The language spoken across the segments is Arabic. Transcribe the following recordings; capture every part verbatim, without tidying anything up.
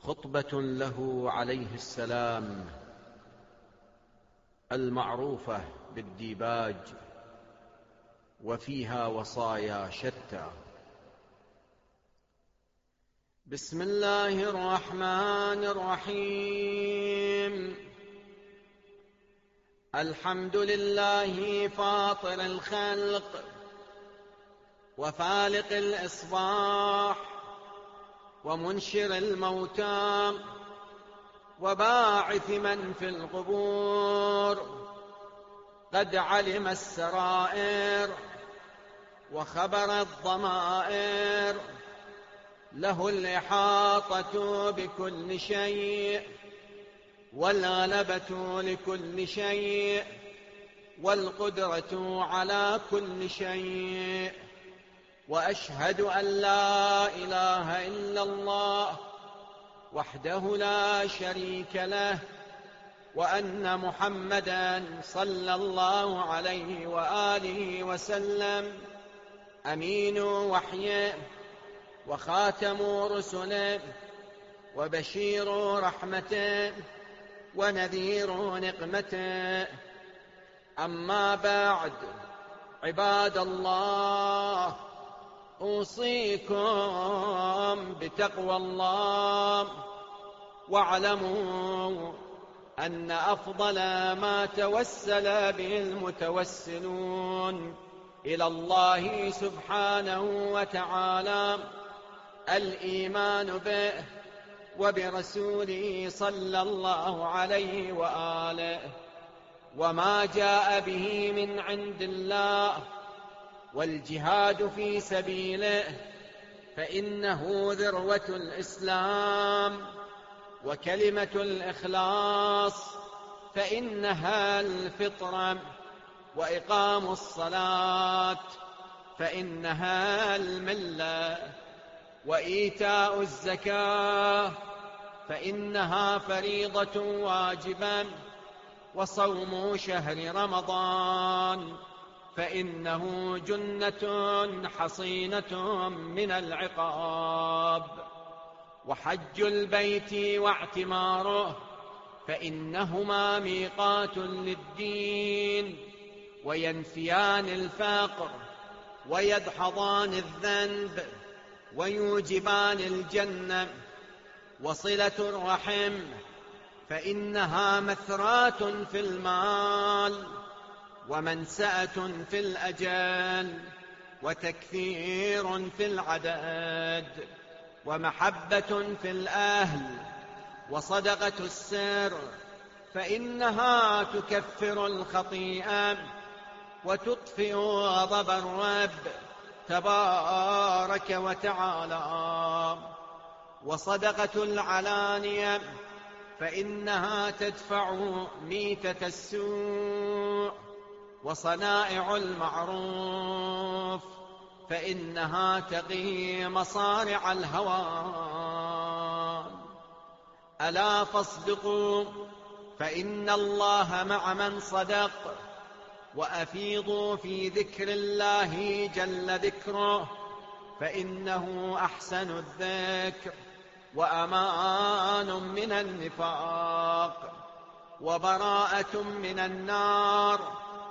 خطبة له عليه السلام المعروفة بالديباج، وفيها وصايا شتى. بسم الله الرحمن الرحيم. الحمد لله فاطر الخلق وفالق الإصباح ومنشر الموتى وباعث من في القبور، قد علم السرائر وخبر الضمائر، له الإحاطة بكل شيء والغلبة لكل شيء والقدرة على كل شيء. وأشهد أن لا إله إلا الله وحده لا شريك له، وأن محمدًا صلى الله عليه وآله وسلم أمين وحيه وخاتم رسله وبشير رحمته ونذير نقمته. أما بعد، عباد الله، أوصيكم بتقوى الله، واعلموا أن أفضل ما توسل به المتوسلون إلى الله سبحانه وتعالى الإيمان به وبرسوله صلى الله عليه وآله، وما جاء به من عند الله، والجهاد في سبيله، فإنه ذروة الإسلام، وكلمة الإخلاص فإنها الفطرة، وإقام الصلاة فإنها الملة، وإيتاء الزكاة فإنها فريضة واجبة، وصوم شهر رمضان فإنه جنة حصينة من العقاب، وحج البيت واعتماره فإنهما ميقات للدين، وينفيان الفقر ويدحضان الذنب ويوجبان الجنة، وصلة الرحم فإنها مثرات في المال ومنسأة في الأجال وتكثير في العدد، ومحبة في الأهل، وصدقة السر فإنها تكفر الخطيئة وتطفئ غضب الرب تبارك وتعالى، وصدقة العلانية فإنها تدفع ميتة السوء، وصنائع المعروف فإنها تقي مصارع الهوان. ألا فاصدقوا فإن الله مع من صدق، وأفيضوا في ذكر الله جل ذكره فإنه أحسن الذكر، وأمان من النفاق، وبراءة من النار،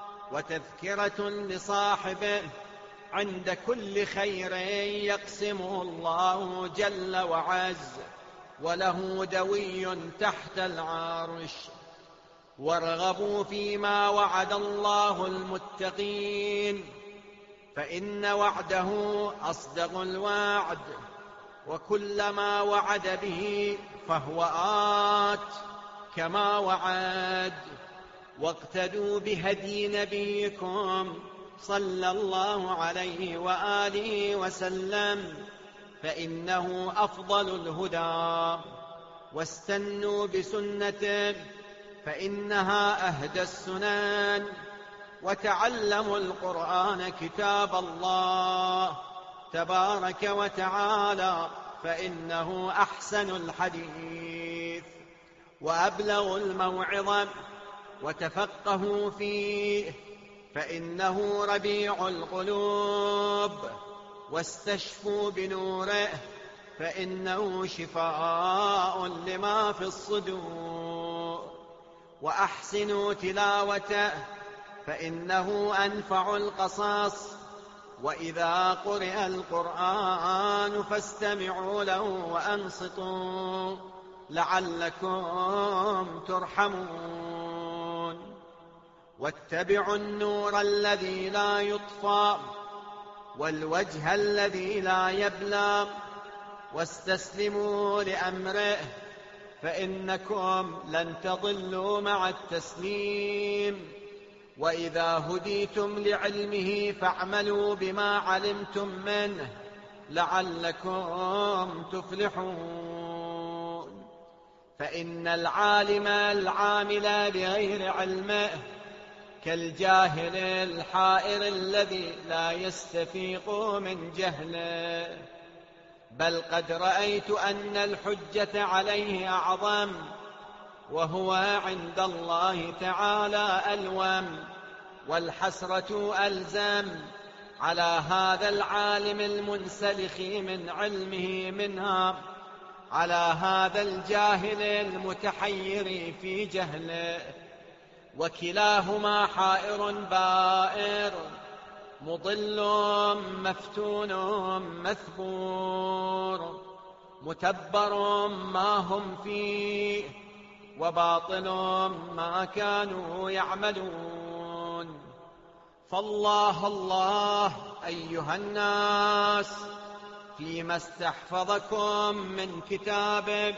وتذكرة لصاحبه عند كل خير يقسمه الله جل وعز، وله دوي تحت العرش. وارغبوا فيما وعد الله المتقين فإن وعده أصدق الوعد، وكلما وعد به فهو آت كما وعد. واقتدوا بهدي نبيكم صلى الله عليه وآله وسلم فإنه أفضل الهدى، واستنوا بسنته فإنها أهدى السنن، وتعلموا القرآن كتاب الله تبارك وتعالى فإنه أحسن الحديث وأبلغ الموعظة، وتفقهوا فيه فإنه ربيع القلوب، واستشفوا بنوره فإنه شفاء لما في الصدور. وأحسنوا تلاوته فإنه أنفع القصص. وإذا قرئ القرآن فاستمعوا له وأنصتوا لعلكم ترحمون. واتبعوا النور الذي لا يطفأ والوجه الذي لا يبلى واستسلموا لأمره فإنكم لن تضلوا مع التسليم. وإذا هديتم لعلمه فاعملوا بما علمتم منه لعلكم تفلحون. فإن العالم العامل بغير علمه كالجاهل الحائر الذي لا يستفيق من جهله. بل قد رأيت أن الحجة عليه أعظم وهو عند الله تعالى ألوم والحسرة ألزم على هذا العالم المنسلخ من علمه منها على هذا الجاهل المتحير في جهله. وكلاهما حائر بائر مضل مفتون مثبور متبر ما هم فيه وباطل ما كانوا يعملون. فالله الله أيها الناس فيما استحفظكم من كتابه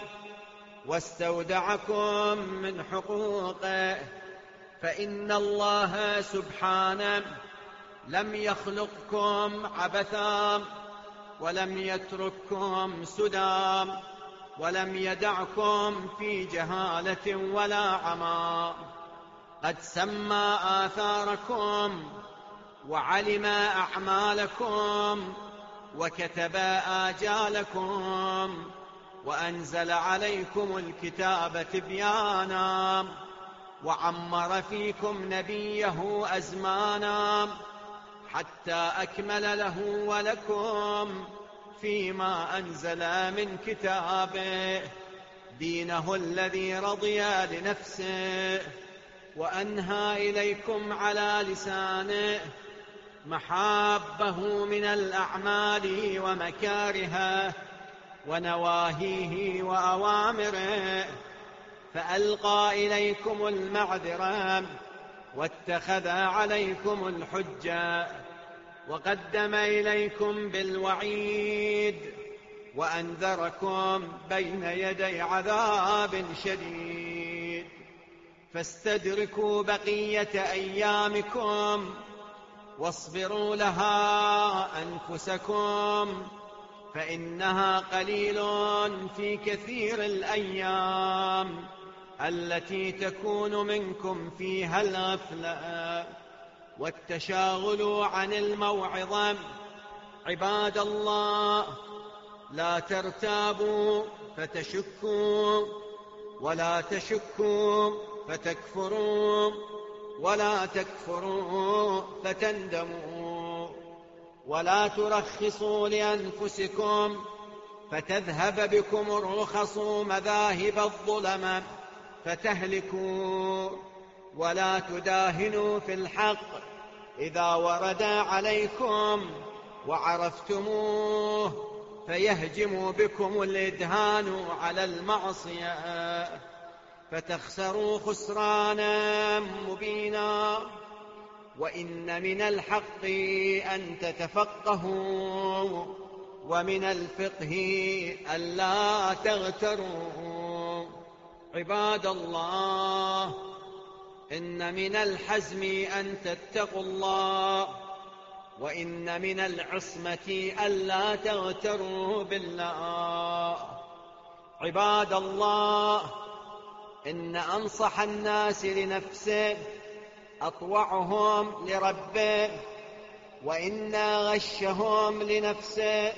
واستودعكم من حقوقه. فإن الله سبحانه لم يخلقكم عبثا ولم يترككم سدى ولم يدعكم في جهالة ولا عمى. قد سمى آثاركم وعلم أعمالكم وكتب آجالكم وأنزل عليكم الكتاب تبيانا وعمر فيكم نبيه أزمانا حتى أكمل له ولكم فيما أنزل من كتابه دينه الذي رضي لنفسه وأنهى إليكم على لسانه محابه من الأعمال ومكارهه ونواهيه وأوامره. فألقى إليكم المعذرة واتخذ عليكم الحجة وقدم إليكم بالوعيد وأنذركم بين يدي عذاب شديد. فاستدركوا بقية أيامكم واصبروا لها أنفسكم فإنها قليل في كثير الأيام التي تكون منكم فيها الغفلة والتشاغل عن الموعظة. عباد الله لا ترتابوا فتشكوا ولا تشكوا فتكفروا ولا تكفروا فتندموا ولا ترخصوا لأنفسكم فتذهب بكم الرخص مذاهب الظلم فتهلكوا ولا تداهنوا في الحق إذا ورد عليكم وعرفتموه فيهجم بكم الإدهان على المعصية فتخسروا خسرانا مبينا. وإن من الحق أن تتفقهوا ومن الفقه ألا تغتروا. عباد الله إن من الحزم أن تتقوا الله وإن من العصمة ألا تغتروا بالله. عباد الله إن أنصح الناس لنفسه أطوعهم لربه وإن غشهم لنفسه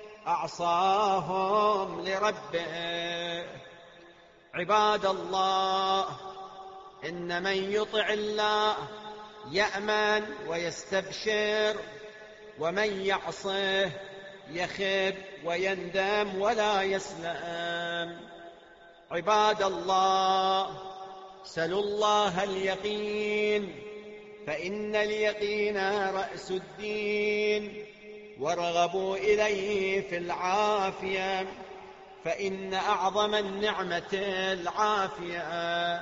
أعصاهم لربه. عباد الله إن من يطع الله يأمن ويستبشر ومن يعصه يخب ويندم ولا يسلم. عباد الله، سلوا الله اليقين، فإن اليقين رأس الدين، وارغبوا إليه في العافية، فإن أعظم النعمة العافية،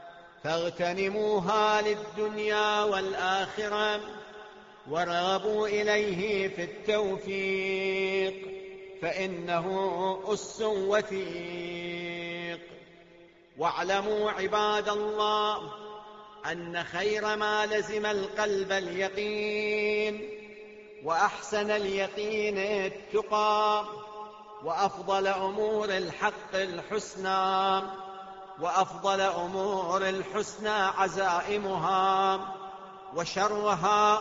فاغتنموها للدنيا والآخرة، وارغبوا إليه في التوفيق، فإنه أس وثيق. واعلموا عباد الله أن خير ما لزم القلب اليقين، وأحسن اليقين التقى، وأفضل أمور الحق الحسنى، وأفضل أمور الحسنى عزائمها، وشرها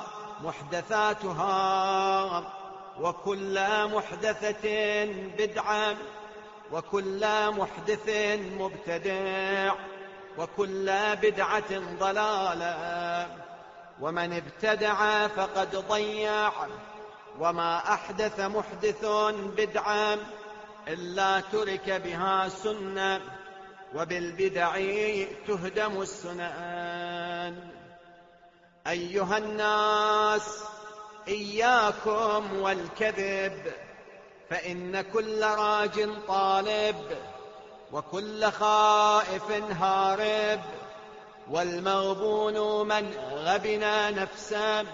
محدثاتها، وكل محدثة بدعة، وكل محدث مبتدع، وكل بدعة ضلالة، ومن ابتدع فقد ضيع، وما أحدث محدث بدعة إلا ترك بها سنة، وبالبدع تهدم السنن. أيها الناس، إياكم والكذب، فإن كل راج طالب، وكل خائف هارب، والمغبون من غبن نفسه،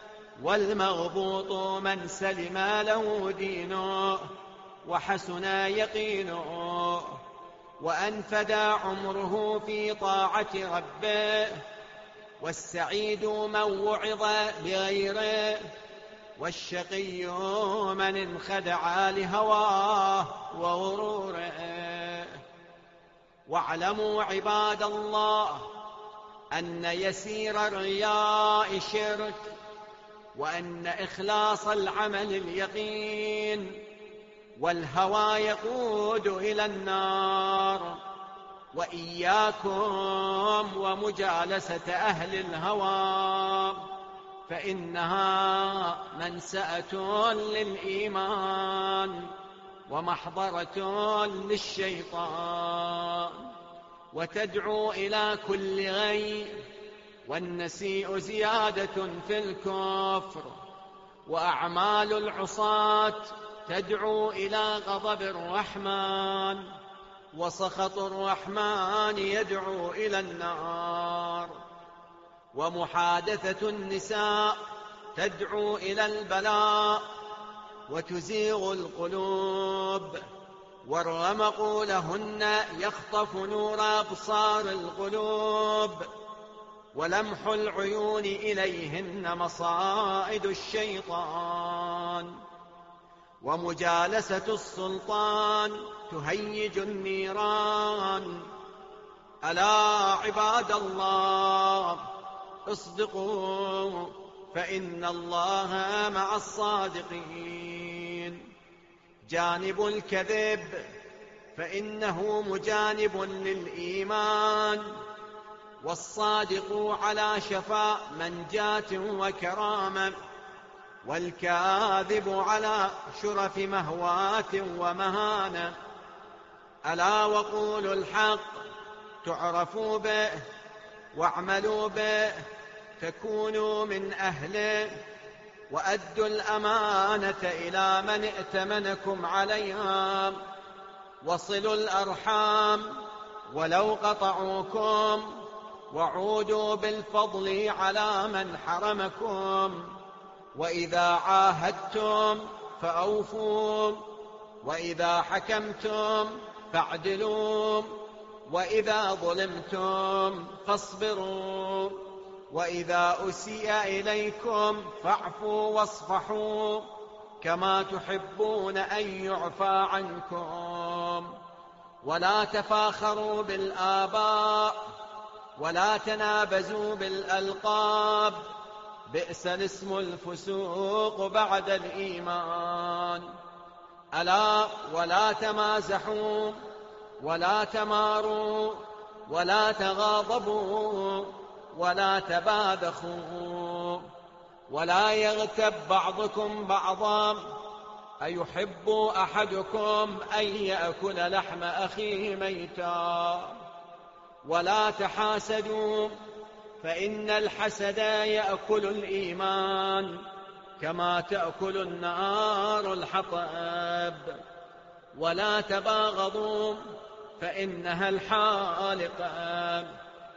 والمغبوط من سلم له دينه وحسن يقينه، وأنفد عمره في طاعة ربه، والسعيد من وعظ بغيره، والشقي من انخدع لهواه وغروره. واعلموا عباد الله أن يسير الرياء شرك، وأن إخلاص العمل اليقين، والهوى يقود إلى النار. وإياكم ومجالسة أهل الهوى، فإنها منسأة للإيمان، ومحضرة للشيطان، وتدعو إلى كل غي، والنسيء زيادة في الكفر، وأعمال العصاة تدعو إلى غضب الرحمن، وسخط الرحمن يدعو إلى النار، ومحادثة النساء تدعو إلى البلاء وتزيغ القلوب، والرمق لهن يخطف نور أبصار القلوب، ولمح العيون إليهن مصائد الشيطان، ومجالسة السلطان تهيج النيران. ألا عباد الله، اصدقوا، فإن الله مع الصادقين. جانب الكذب، فإنه مجانب للإيمان، والصادق على شفا منجاة وكرامة، والكاذب على شرف مهوات ومهانة. ألا وقولوا الحق تعرفوا به، واعملوا به تكونوا من أهله، وأدوا الأمانة إلى من ائتمنكم عليها، وصلوا الأرحام ولو قطعوكم، وعودوا بالفضل على من حرمكم. وإذا عاهدتم فأوفوا، وإذا حكمتم فاعدلوا، وإذا ظلمتم فاصبروا، وإذا أسيء إليكم فاعفوا واصفحوا، كما تحبون أن يعفى عنكم. ولا تفاخروا بالآباء، ولا تنابزوا بالألقاب، بئس الاسم الفسوق بعد الإيمان. ألا ولا تمازحوا، ولا تماروا، ولا تغاضبوا، ولا تباذخوا، ولا يغتب بعضكم بعضا. أيحب أحدكم أن يأكل لحم أخيه ميتا؟ ولا تحاسدوا، فإن الحسد يأكل الإيمان كما تأكل النار الحطب. ولا تباغضوا، فإنها الحالقة.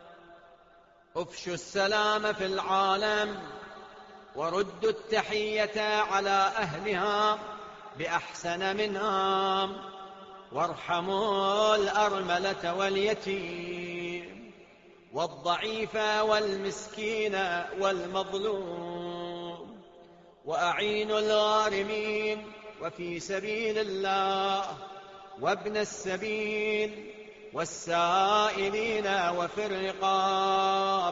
افشوا السلام في العالم، وردوا التحية على أهلها بأحسن منها، وارحموا الأرملة واليتيم والضعيف والمسكين والمظلوم، وأعينوا الغارمين وفي سبيل الله وابن السبيل والسائلين وفي الرقاب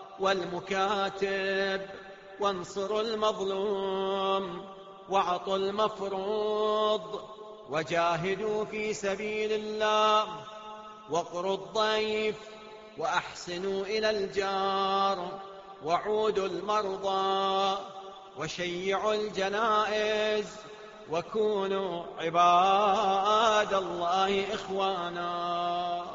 والمكاتب، وانصروا المظلوم واعطوا المفروض، وجاهدوا في سبيل الله، واقروا الضيف، وأحسنوا إلى الجار، وعودوا المرضى، وشيعوا الجنائز، وكونوا عباد الله إخوانا.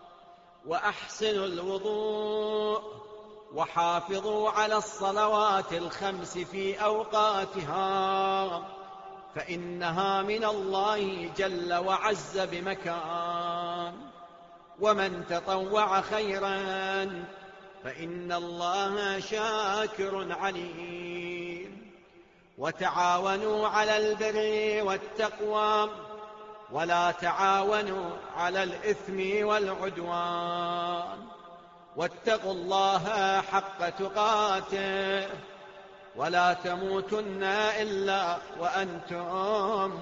وأحسنوا الوضوء، وحافظوا على الصلوات الخمس في أوقاتها، فإنها من الله جل وعز بمكان. ومن تطوع خيرا فإن الله شاكر عليم. وتعاونوا على البر والتقوى، ولا تعاونوا على الإثم والعدوان. واتقوا الله حق تقاته، ولا تموتن إلا وأنتم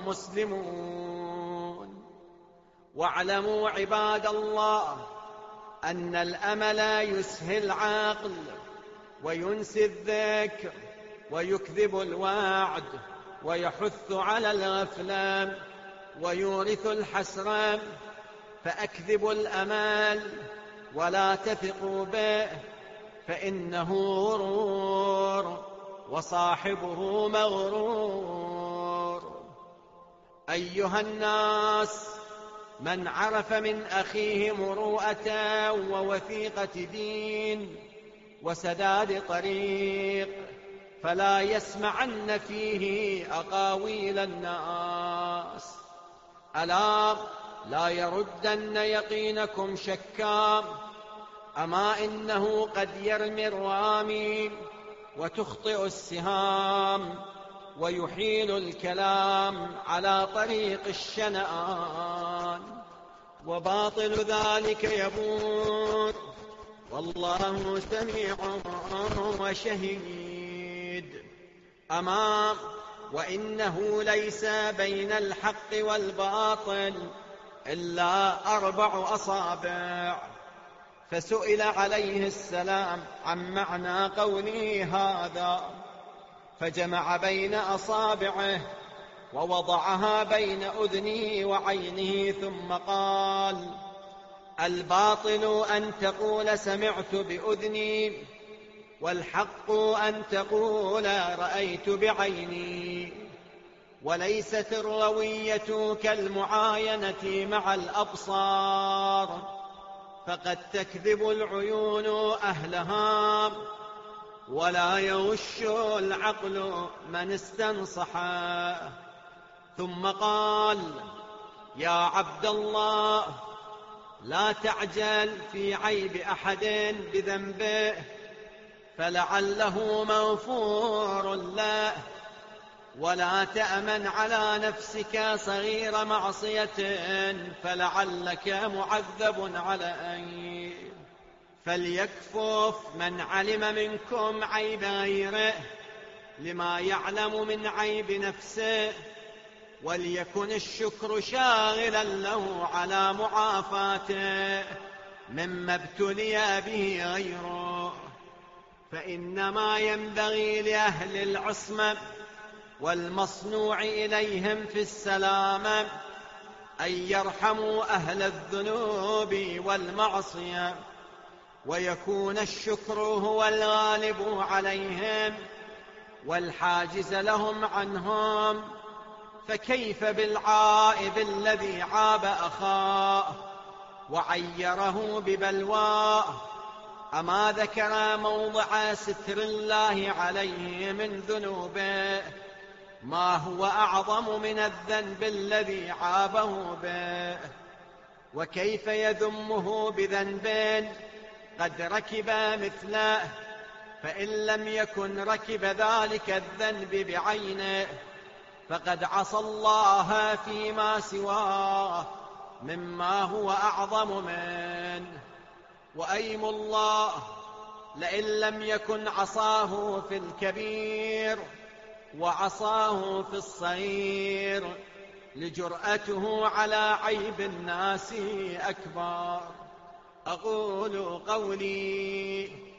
مسلمون. واعلموا عباد الله أن الأمل يسهي العقل، وينسي الذكر، ويكذب الوعد، ويحث على الغفلة، ويورث الحسرة. فأكذبوا الأمل ولا تثقوا به، فإنه غرور، وصاحبه مغرور. أيها الناس، من عرف من أخيه مروءة ووثيقة دين وسداد طريق، فلا يسمعن فيه أقاويل الناس. ألا لا يردن يقينكم شكا، أما إنه قد يرمي الرامي وتخطئ السهام، ويحيل الكلام على طريق الشنآن، وباطل ذلك يبور، والله سميع وشهيد. أما وإنه ليس بين الحق والباطل إلا أربع أصابع. فسئل عليه السلام عن معنى قوله هذا، فجمع بين أصابعه ووضعها بين أذنه وعينه، ثم قال: الباطل أن تقول سمعت بأذني، والحق أن تقول رأيت بعيني. وليست الروية كالمعاينة مع الأبصار، فقد تكذب العيون أهلها، ولا يغش العقل من استنصحه. ثم قال: يا عبد الله، لا تعجل في عيب أحد بذنبه، فلعله مغفور له، ولا تأمن على نفسك صغير معصية، فلعلك معذب عليه. فليكفف من علم منكم عيب غيره لما يعلم من عيب نفسه، وليكن الشكر شاغلا له على معافاته مما ابتلي به غيره. فإنما ينبغي لأهل العصمة والمصنوع إليهم في السلامة أن يرحموا أهل الذنوب والمعصية، ويكون الشكر هو الغالب عليهم والحاجز لهم عنهم، فكيف بالعائب الذي عاب أخاه وعيره ببلواه؟ أما ذكر موضع ستر الله عليه من ذنوبه ما هو أعظم من الذنب الذي عابه به؟ وكيف يذمه بذنب قد ركب مثله؟ فإن لم يكن ركب ذلك الذنب بعينه فقد عصى الله فيما سواه مما هو أعظم منه. وأيم الله لئن لم يكن عصاه في الكبير وعصاه في الصغير لجرأته على عيب الناس أكبر. أقول قولي